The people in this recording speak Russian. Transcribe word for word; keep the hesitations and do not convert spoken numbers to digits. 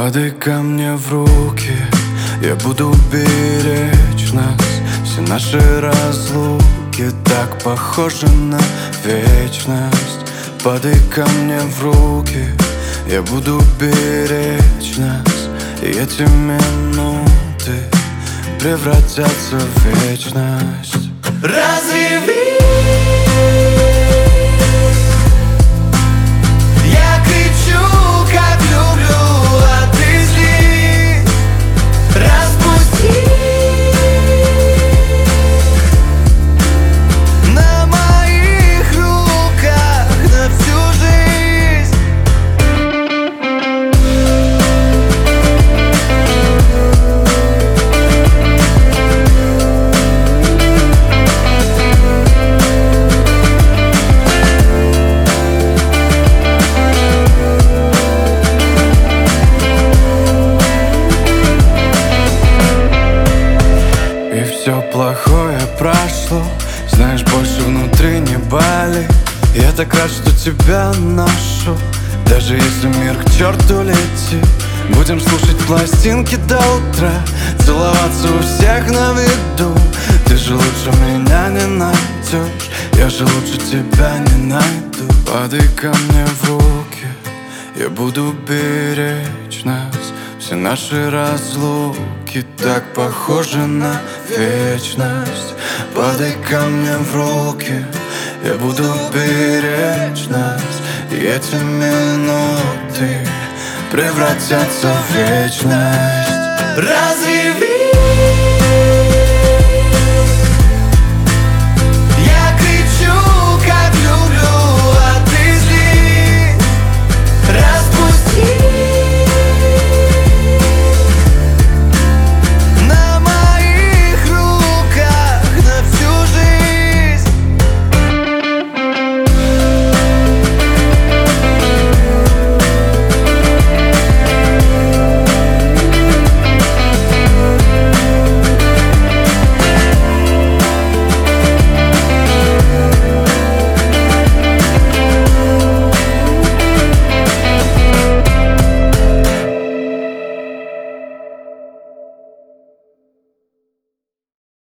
Падай ко мне в руки, я буду беречь нас. Все наши разлуки так похожи на вечность. Падай ко мне в руки, я буду беречь нас. И эти минуты превратятся в вечность. Разреви. Все плохое прошло, знаешь, больше внутри не болит. Я так рад, что тебя нашел. Даже если мир к черту летит, будем слушать пластинки до утра, целоваться у всех на виду. Ты же лучше меня не найдешь, я же лучше тебя не найду. Падай ко мне в руки, я буду беречь нас. Все наши разлуки так похожи на вечность. Падай ко мне в руки, я буду беречь нас. И эти минуты превратятся в вечность. Разве